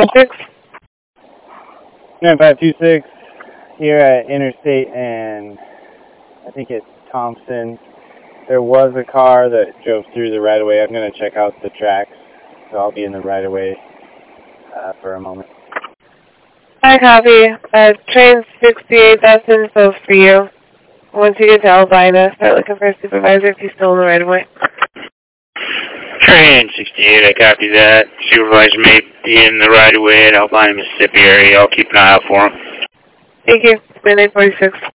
9526. 9526 here at Interstate and I think it's Thompson. There was a car that drove through the right-of-way. I'm going to check out the tracks, so I'll be in the right-of-way for a moment. Hi, copy. Train 68, that's info for you. Once you get to Albina, start looking for a supervisor if he's still in the right-of-way. Train 68, I copy that. Supervisor may be in the right-of-way at Albina, Mississippi area. I'll keep an eye out for him. Thank you. It's been 846.